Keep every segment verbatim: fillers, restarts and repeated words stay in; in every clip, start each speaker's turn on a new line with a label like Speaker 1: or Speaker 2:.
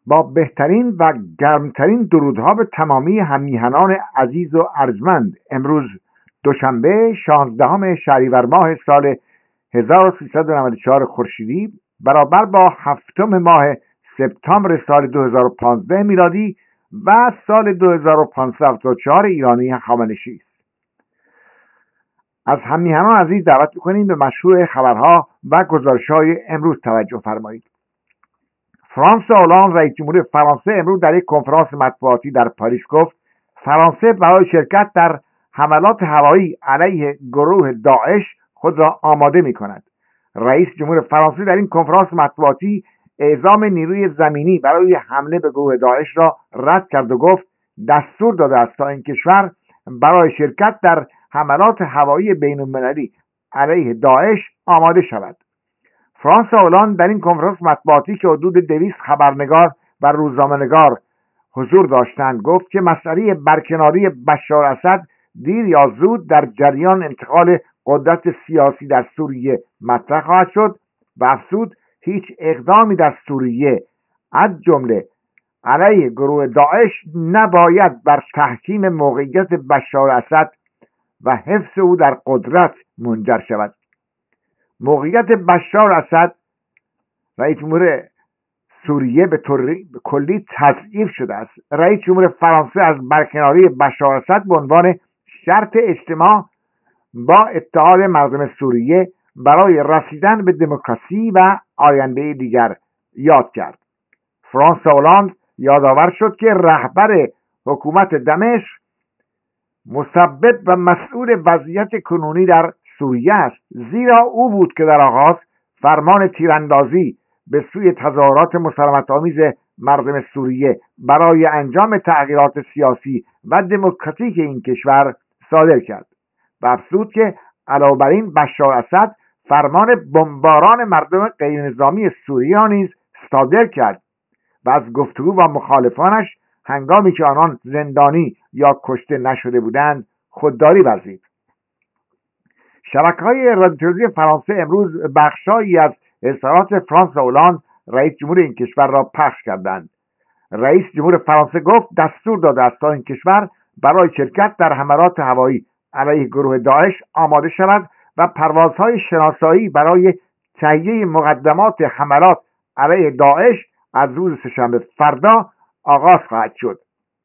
Speaker 1: با بهترین و گرمترین درودها به تمامی هممیهنان عزیز و ارجمند، امروز دوشنبه شانزدهم شهریور ماه سال هزار و سیصد و نود و چهار خورشیدی برابر با هفتم ماه سپتامبر سال دو هزار و پانزده میلادی و سال دو هزار و پانصد و هفتاد و چهار ایرانی هخامنشی است. از هممیهنان عزیز دعوت می‌کنیم به مشروع خبرها و گزارش‌های امروز توجه فرمایید. فرانسوا هولند رئیس جمهور فرانسه امروز در یک کنفرانس مطبوعاتی در پاریس گفت فرانسه برای شرکت در حملات هوایی علیه گروه داعش خود را آماده می‌کند. رئیس جمهور فرانسه در این کنفرانس مطبوعاتی اعزام نیروی زمینی برای حمله به گروه داعش را رد کرد و گفت دستور داده است تا این کشور برای شرکت در حملات هوایی بین‌المللی علیه داعش آماده شود. فرانسوا هولند در این کنفرانس مطبوعاتی که حدود دویست خبرنگار و روزنامه‌نگار حضور داشتند گفت که مسئله برکناری بشار اسد دیر یا زود در جریان انتقال قدرت سیاسی در سوریه مطرح خواهد شد و افزود هیچ اقدامی در سوریه از جمله علیه گروه داعش نباید بر تحکیم موقعیت بشار اسد و حفظ او در قدرت منجر شود. موقعیت بشار اسد رئیس جمهور سوریه به طور کلی تضعیف شده است. رئیس جمهور فرانسه از برکناری بشار اسد به عنوان شرط اجتماع با اتحاد مردم سوریه برای رسیدن به دموکراسی و آینده دیگر یاد کرد. فرانسوا هولند یادآور شد که رهبر حکومت دمشق مسبب و مسئول وضعیت کنونی در سوریه است، زیرا او بود که در آغاز فرمان تیراندازی به سوی تظاهرات مسالمت‌آمیز مردم سوریه برای انجام تغییرات سیاسی و دموکراتیک این کشور صادر کرد و افزود که علاوه بر این بشار اسد فرمان بمباران مردم غیرنظامی سوریه را نیز صادر کرد و از گفتگو با مخالفانش هنگامی که آنان زندانی یا کشته نشده بودند خودداری ورزید. شبکه‌های رادیو فرانسه امروز بخشایی از اظهارات فرانسوا هولند رئیس جمهور این کشور را پخش کردند. رئیس جمهور فرانسه گفت دستور داده است تا این کشور برای شرکت در حملات هوایی علیه گروه داعش آماده شود و پروازهای شناسایی برای تهیه مقدمات حملات علیه داعش از روز سه‌شنبه فردا آغاز خواهد شد.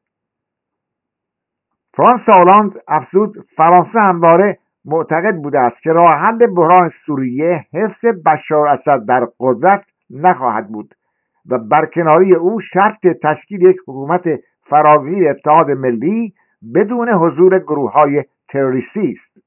Speaker 1: فرانسوا هولند افزود فرانسه همواره معتقد بوده است که راه حل بحران سوریه حفظ بشار اسد در قدرت نخواهد بود و برکناری او شرط تشکیل یک حکومت فراگیر اتحاد ملی بدون حضور گروه‌های تروریستی است.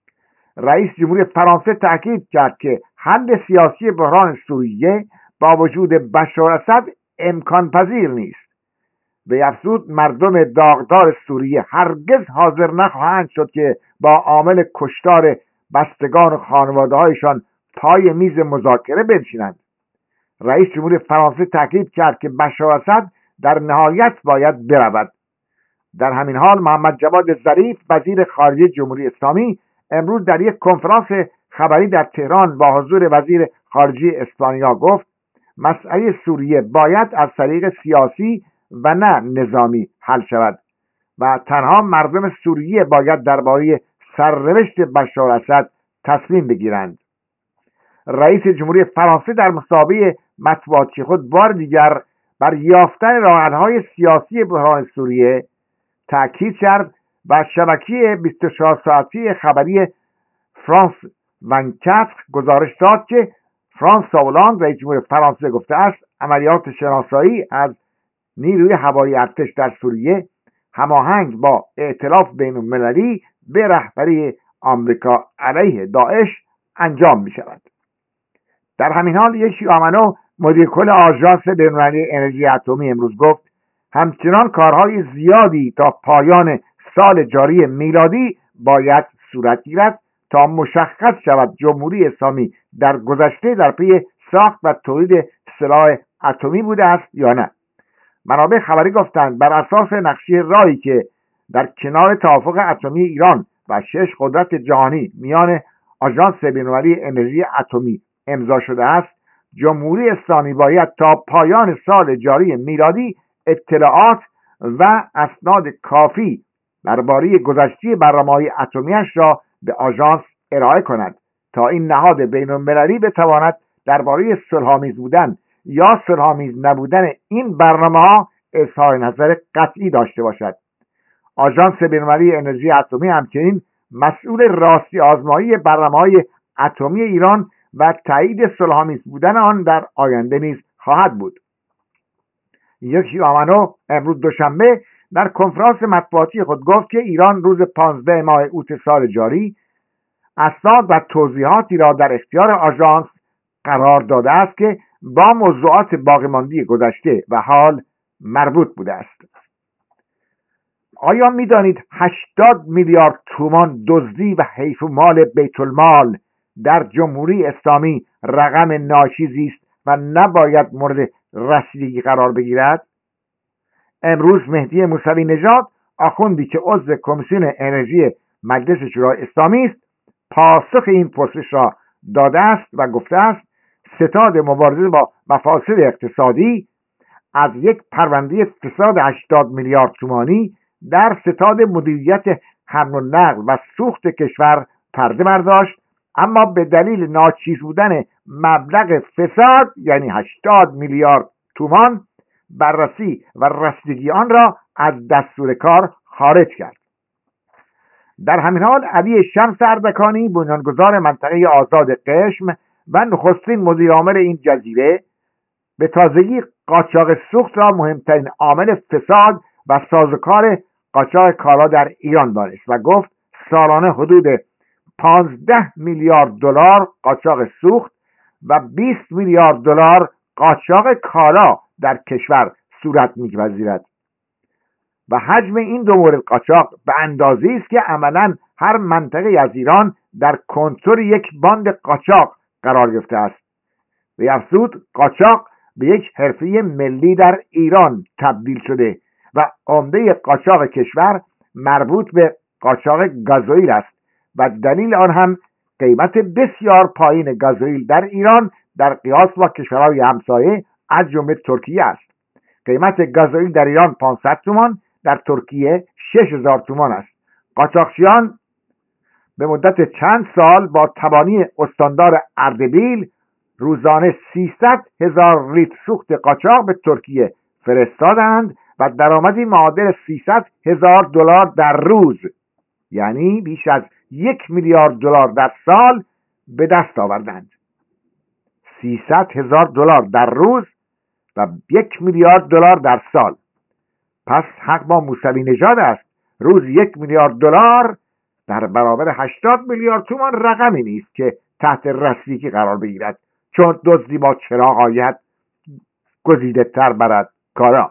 Speaker 1: رئیس جمهور فرانسه تاکید کرد که حل سیاسی بحران سوریه با وجود بشار اسد امکان پذیر نیست. به افزود مردم داغدار سوریه هرگز حاضر نخواهند شد که با عامل کشتار بستگان و خانواده‌هایشان پای میز مذاکره بنشینند. رئیس جمهور فرانسه تاکید کرد که بشار اسد در نهایت باید برود. در همین حال محمد جواد ظریف وزیر خارجه جمهوری اسلامی امروز در یک کنفرانس خبری در تهران با حضور وزیر خارجه اسپانیا گفت مسئله سوریه باید از طریق سیاسی و نه نظامی حل شود و تنها مردم سوریه باید درباره سرنوشت بشار اسد تصمیم بگیرند. رئیس جمهوری فرانسه در مصاحبه مطبوعاتی خود بار دیگر بر یافتن راه‌حل‌های سیاسی بحران سوریه تاکید کرد و شبکه بیست و چهار ساعتی خبری فرانس بیست و چهار گزارش داد که فرانسوا هولند رئیس جمهور فرانسه گفته است عملیات شناسایی از نیروی هوایی ارتش در سوریه هماهنگ با ائتلاف بین‌المللی به رهبری آمریکا علیه داعش انجام می شود. در همین حال یوشی آمانو مدیر کل آژانس بین‌المللی انرژی اتمی امروز گفت همچنان کارهای زیادی تا پایان سال جاری میلادی باید صورت گیرد تا مشخص شود جمهوری اسلامی در گذشته در پی ساخت و تولید سلاح اتمی بوده است یا نه. منابع خبری گفتند بر اساس نقشه راهی که در کنار توافق اتمی ایران و شش قدرت جهانی میان آژانس بین‌المللی انرژی اتمی امضا شده است جمهوری اسلامی باید تا پایان سال جاری میلادی اطلاعات و اسناد کافی درباره گذشته برنامه‌های اتمی‌اش را به آژانس ارائه کند تا این نهاد بین‌المللی بتواند درباره صلح‌آمیز بودن یا صلح‌آمیز نبودن این برنامه‌ها اظهار نظر قطعی داشته باشد. آژانس بین‌المللی انرژی اتمی همچنین مسئول راستی آزمایی برنامه‌های اتمی ایران و تایید صلح‌آمیز بودن آن در آینده نیز خواهد بود. یوشی آمانو امروز دوشنبه در کنفرانس مطبوعاتی خود گفت که ایران روز پانزده ماه اوت سال جاری اسناد و توضیحاتی را در اختیار آژانس قرار داده است که با موضوعات باقیمانده گذشته و حال مربوط بوده است. آیا می‌دانید هشتاد میلیارد تومان دزدی و حیف و مال بیت المال در جمهوری اسلامی رقم ناچیزی است و نباید مورد رسیدگی قرار بگیرد؟ امروز مهدی موسوی نژاد، آخوندی که عضو کمیسیون انرژی مجلس شورای اسلامی است، پاسخ این پرسش را داده است و گفته است ستاد مبارزه با مفاسد اقتصادی از یک پرونده فساد هشتاد میلیارد تومانی در ستاد مدیریت حمل و نقل و سوخت کشور پرده برداشت، اما به دلیل ناچیز بودن مبلغ فساد یعنی هشتاد میلیارد تومان بررسی و رسیدگی آن را از دستور کار خارج کرد. در همین حال علی شمس اردکانی، بنیانگذار منطقه آزاد قشم و نخستین مدیرعامل این جزیره، به تازگی قاچاق سوخت را مهمترین عامل فساد و سازوکار قاچاق کالا در ایران دانست و گفت سالانه حدود پانزده میلیارد دلار قاچاق سوخت و بیست میلیارد دلار قاچاق کالا در کشور صورت می‌پذیرد و حجم این دو مورد قاچاق به اندازه‌ای است که عملاً هر منطقه از ایران در کنترل یک باند قاچاق قرار گرفته است. به افزود قاچاق به یک حرفه ملی در ایران تبدیل شده و عمده قاچاق کشور مربوط به قاچاق گازوئیل است و دلیل آن هم قیمت بسیار پایین گازوئیل در ایران در قیاس با کشورهای همسایه از جمله ترکیه است. قیمت گازوئیل در ایران پانصد تومان، در ترکیه شش هزار تومان است. قاچاقچیان به مدت چند سال با تبانی استاندار اردبیل روزانه سیصد هزار لیتر سوخت قاچاق به ترکیه فرستادند و درآمدی معادل سیصد هزار دلار در روز، یعنی بیش از یک میلیارد دلار در سال به دست آوردند. سیصد هزار دلار در روز و یک میلیارد دلار در سال. پس حق با موسوی نژاد است. روز یک میلیارد دلار در برابر هشتاد میلیارد تومان رقمی نیست که تحت رسیدگی قرار بگیرد، چون دزدی با چراغ آید گزیده تر برد کارا.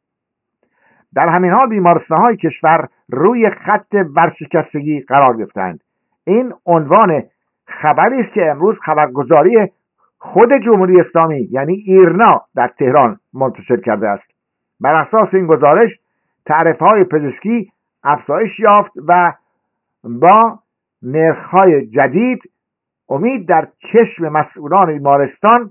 Speaker 1: در همین حال بیمارستان‌های کشور روی خط ورشکستگی قرار گرفتند. این عنوان خبری است که امروز خبرگزاری خود جمهوری اسلامی یعنی ایرنا در تهران منتشر کرده است. بر اساس این گزارش تعرفه‌های پزشکی افزایش یافت و با نرخ‌های جدید امید در چشم مسئولان بیمارستان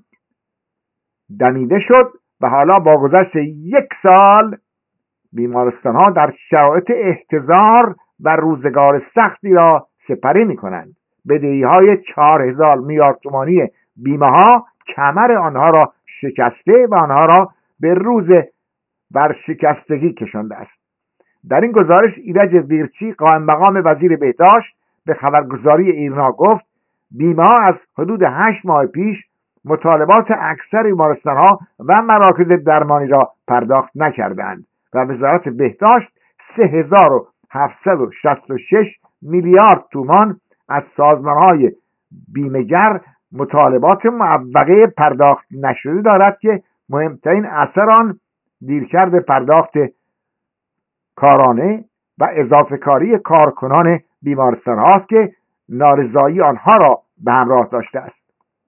Speaker 1: دمیده شد و حالا با گذشت یک سال بیمارستان ها در شرایط احتضار و روزگار سختی را سپری می کنند. بدهی های چهار هزار میلیارد تومانی بیمه ها کمر آنها را شکسته و آنها را به روز ورشکستگی کشانده است. در این گزارش ایرج ویرچی قائم مقام وزیر بهداشت به خبرگزاری ایرنا گفت بیمه ها از حدود هشت ماه پیش مطالبات اکثر بیمارستان ها و مراکز درمانی را پرداخت نکردند و وزارت بهداشت سه هزار و هفتصد و شصت و شش میلیارد تومان از سازمان های بیمه‌گر مطالبات معوقه پرداخت نشده دارد که مهمترین اثر آن دیرکرد پرداخت کارانه و اضافه کاری کارکنان بیمارستان هاست که نارضایی آنها را به همراه داشته است.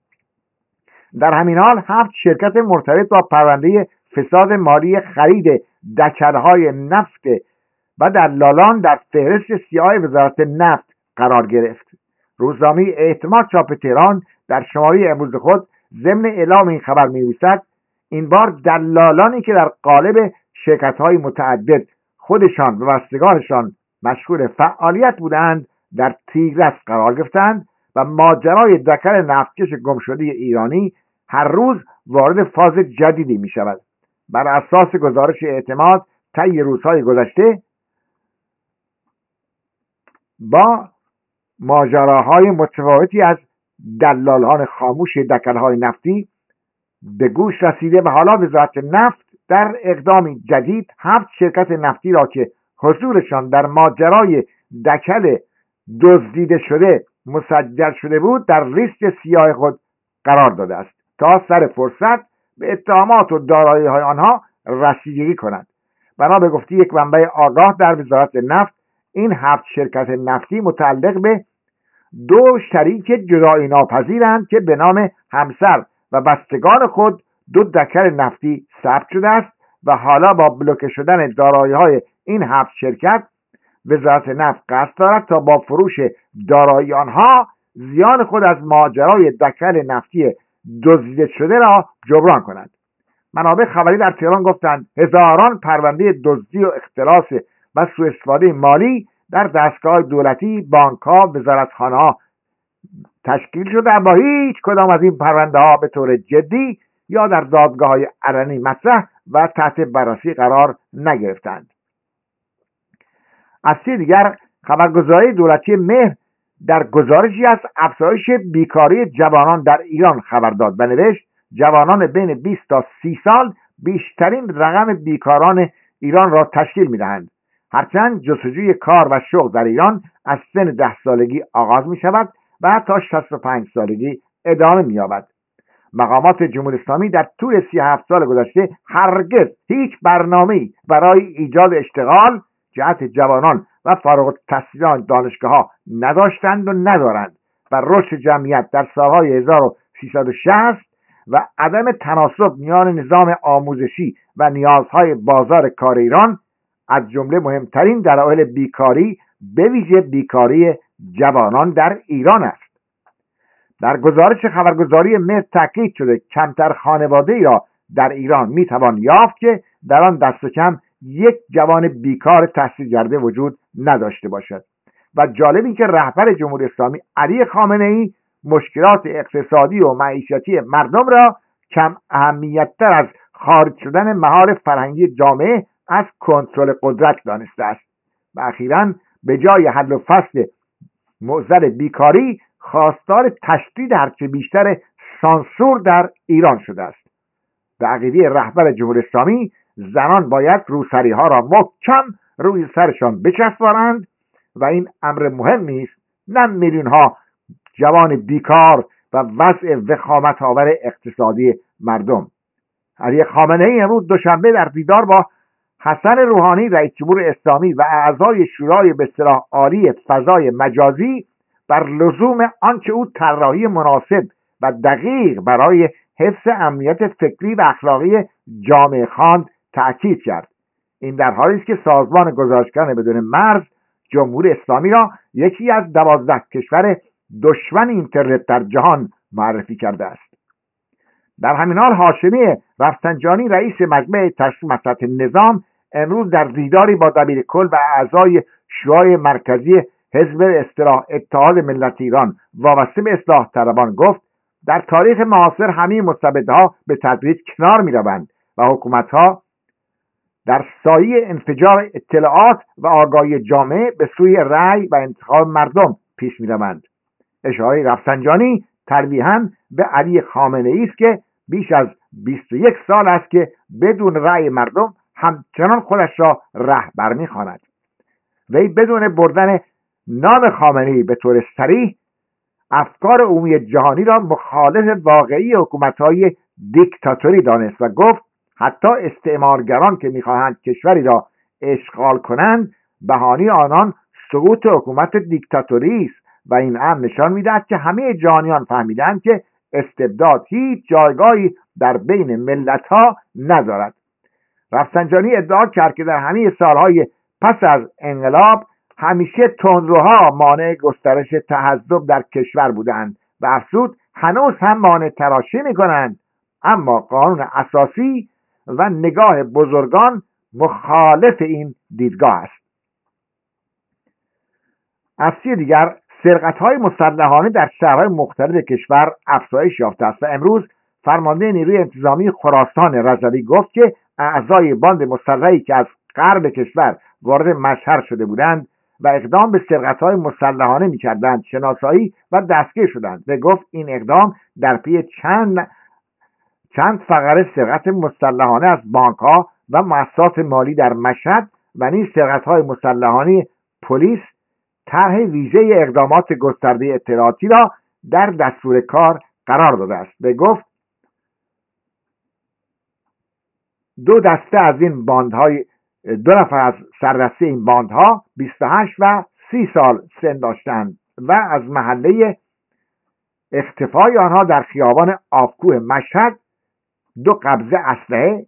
Speaker 1: در همین حال هفت شرکت مرتبط با پرونده فساد مالی خرید دکرهای نفت و دلالان در فهرست سیاه وزارت نفت قرار گرفت. روزنامه اعتماد چاپ تهران در شماره امروز خود ضمن اعلام این خبر می‌نویسد این بار دلالانی که در قالب شرکت‌های متعدد خودشان و بستگانشان مشغول فعالیت بودند در تیگرس قرار گرفتند و ماجرای دکل نفتکش گمشده ایرانی هر روز وارد فاز جدیدی می شود. بر اساس گزارش اعتماد طی روزهای گذشته با ماجراهای متفاوتی از دلالان خاموش دکل‌های نفتی به گوش رسیده و حالا وزارت نفت در اقدامی جدید هفت شرکت نفتی را که حضورشان در ماجرای دکل دزدیده شده مسجل شده بود در لیست سیاه خود قرار داده است تا سر فرصت به اتهامات و دارایی‌های آنها رسیدگی کنند. بنا به گفته یک منبع آگاه در وزارت نفت این هفت شرکت نفتی متعلق به دو شریک جدایی ناپذیرند که به نام همسر و بستگان خود دو دکل نفتی ثبت شده است و حالا با بلوکه شدن دارایی‌های این هفت شرکت وزارت نفت قصد دارد تا با فروش دارایی آنها زیان خود از ماجرای دکل نفتی دزدیده شده را جبران کند. منابع خبری در تهران گفتند هزاران پرونده دزدی و اختلاس و سوء استفاده مالی در دستگاه دولتی، بانک‌ها، وزارتخانه‌ها تشکیل شده اما هیچ کدام از این پرونده ها به طور جدی یا در دادگاه‌های علنی مطرح و تحت بررسی قرار نگرفتند. از سوی دیگر خبرگزاری دولتی مهر در گزارشی از افزایش بیکاری جوانان در ایران خبر داد و نوشت جوانان بین بیست تا سی سال بیشترین رقم بیکاران ایران را تشکیل می‌دهند. هرچند جستجوی کار و شغل در ایران از سن ده سالگی آغاز می شود و تا شصت و پنج سالگی ادامه می یابد. مقامات جمهوری اسلامی در طول سی و هفت سال گذشته هرگز هیچ برنامه‌ای برای ایجاد اشتغال جهت جوانان و فارغ التحصیلان دانشگاه‌ها نداشتند و ندارند و رشد جمعیت در سالهای هزار و سیصد و شصت و عدم تناسب میان نظام آموزشی و نیازهای بازار کار ایران از جمله مهمترین دلایل بیکاری به ویژه بیکاری جوانان در ایران است. در گزارش خبرگزاری مهر تاکید شده کمتر خانواده‌ای را در ایران میتوان یافت که در آن دست کم یک جوان بیکار تحصیل کرده وجود نداشته باشد. و جالب این که رهبر جمهوری اسلامی علی خامنه‌ای مشکلات اقتصادی و معیشتی مردم را کم اهمیت‌تر از خارج شدن مهار فرهنگی جامعه از کنترل قدرت دانسته است و اخیراً به جای حل و فصل معضل بیکاری خواستار تشدید هرچه بیشتر سانسور در ایران شده است. به عقیده رهبر جمهوری اسلامی زنان باید روسری ها را محکم روی سرشان بچسبانند و این امر مهمی است نه میلیون ها جوان بیکار و وضع وخامت آور اقتصادی مردم. علی خامنه‌ای امروز دوشنبه در دیدار با حسن روحانی رئیس جمهور اسلامی و اعضای شورای به اصطلاح عالی فضای مجازی بر لزوم آنچه او طراحی مناسب و دقیق برای حفظ امنیت فکری و اخلاقی جامعه خواند تأکید کرد. این در حالی است که سازمان گزارشگران بدون مرز جمهوری اسلامی را یکی از دوازده کشور دشمن اینترنت در جهان معرفی کرده است. در همین حال هاشمی رفسنجانی رئیس مجمع تشریح مصلحت نظام امروز در دیداری با دبیرکل و اعضای شورای مرکزی حزب اصطلاح اتحاد ملت ایران وابسته به اصلاح طلبان گفت در تاریخ معاصر همه مستبدها به تدریج کنار می‌روند و حکومت‌ها در سایه انفجار اطلاعات و آگاهی جامعه به سوی رأی و انتخاب مردم پیش می‌روند. اشاره رفسنجانی تلویحاً به علی خامنه‌ای است که بیش از بیست و یک سال است که بدون رأی مردم همچنان خودش را رهبر می‌خواند. وی بدون بردن نام خامنه‌ای به طور صریح افکار عمومی جهانی را مخالف واقعی حکومت‌های دیکتاتوری دانست و گفت حتی استعمارگران که می‌خواهند کشوری را اشغال کنند بهانه آنان سقوط حکومت دیکتاتوری است و این امر نشان می‌دهد که همه جهانیان فهمیدند که استبداد هیچ جایگاهی در بین ملت‌ها ندارد. رفسنجانی ادعا کرد که در همه سالهای پس از انقلاب همیشه تندروها مانع گسترش تحزب در کشور بودند و افزود هنوز هم مانع تراشی میکنند، اما قانون اساسی و نگاه بزرگان مخالف این دیدگاه است. از سوی دیگر سرقت‌های مسلحانه در شهرهای مختلف کشور افزایش یافته است و امروز فرمانده نیروی انتظامی خراسان رضوی گفت که اعضای باند مسلحی که از غرب کشور وارد مشهد شده بودند و اقدام به سرقت‌های مسلحانه می‌کردند شناسایی و دستگیر شدند و گفت این اقدام در پی چند چند فقره سرقت مسلحانه از بانک‌ها و مؤسسات مالی در مشهد و نیز سرقت‌های مسلحانه پلیس طرح ویژه اقدامات گسترده اطلاعاتی را در دستور کار قرار داده است و گفت دو دسته از این باندهای دو نفر از سردسته این باندها بیست و هشت و سی سال سن داشتند و از محله اختفای آنها در خیابان آبکوه مشهد دو قبضه اسلحه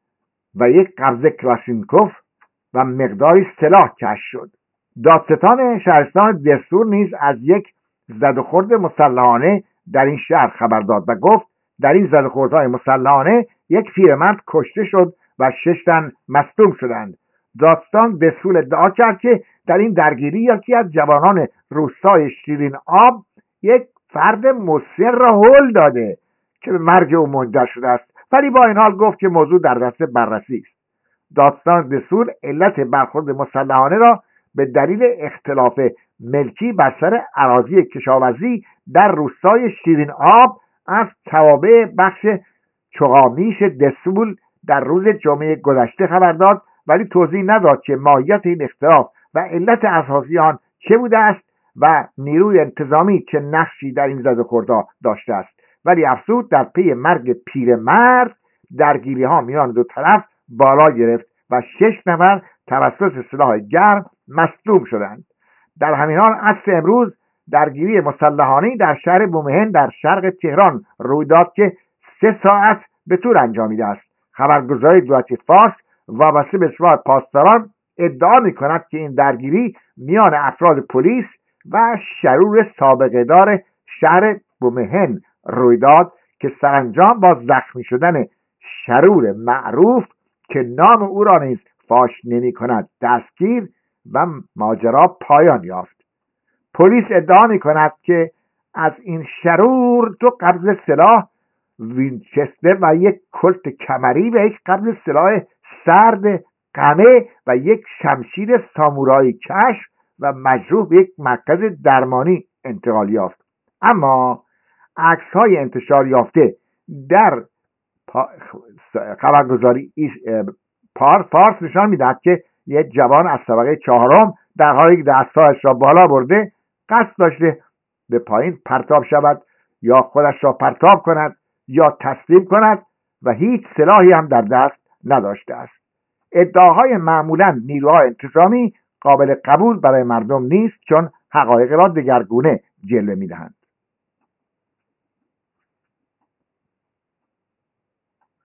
Speaker 1: و یک قبضه کلاشینکوف و مقداری سلاح کشف شد. دادستان شهرستان دستور نیز از یک زد و خورد مسلحانه در این شهر خبر داد و گفت در این زد و خوردهای مسلحانه یک پیرمرد کشته شد و شش تن مصدوم شدند. دادستان دستور ادعا کرد که در این درگیری یکی از جوانان روستای شیرین آب یک فرد مسن را هل داده که به مرگ او منجر شده است، ولی با این حال گفت که موضوع در دست بررسی است. دادستان دستور علت برخورد مسلحانه را به دلیل اختلاف ملکی بر سر اراضی کشاورزی در روستای شیرین آب از توابع بخش چغامیش دسول در روز جمعه گذشته خبر داد، ولی توضیح نداد که ماهیت این اختلاف و علت اساسی آن چه بوده است و نیروی انتظامی چه نقشی در این زد و خوردها داشته است. ولی افزود در پی مرگ پیرمرد درگیری ها میان دو طرف بالا گرفت و شش نفر توسط سلاح گرم مصدوم شدند. در همین حال عصر امروز درگیری مسلحانه‌ای در شهر بومهن در شرق تهران روی داد که سه ساعت به طول انجامیده است. خبرگزاری دولتی فارس وابسته به شمار پاسداران ادعا می‌کند که این درگیری میان افراد پلیس و شرور سابقه دار شهر بومهن روی داد که سرانجام با زخمی شدن شرور معروف که نام او را نیز فاش نمی کند دستگیر و ماجرا پایان یافت. پلیس ادعا می کند که از این شرور دو قبض سلاح وینچستر و یک کلت کمری و یک قبض سلاح سرد قمه و یک شمشیر سامورایی کشف و مجروح به یک مرکز درمانی انتقال یافت. اما عکس های انتشار یافته در خبرگزاری پار فارس نشان میدهد که یک جوان از طبقه چهارم در حالی که دستایش را بالا برده قصد داشته به پایین پرتاب شود یا خودش را پرتاب کند یا تسلیم کند و هیچ سلاحی هم در دست نداشته است. ادعاهای معمولا نیروهای انتظامی قابل قبول برای مردم نیست، چون حقایق را دگرگونه جلوه میدهند.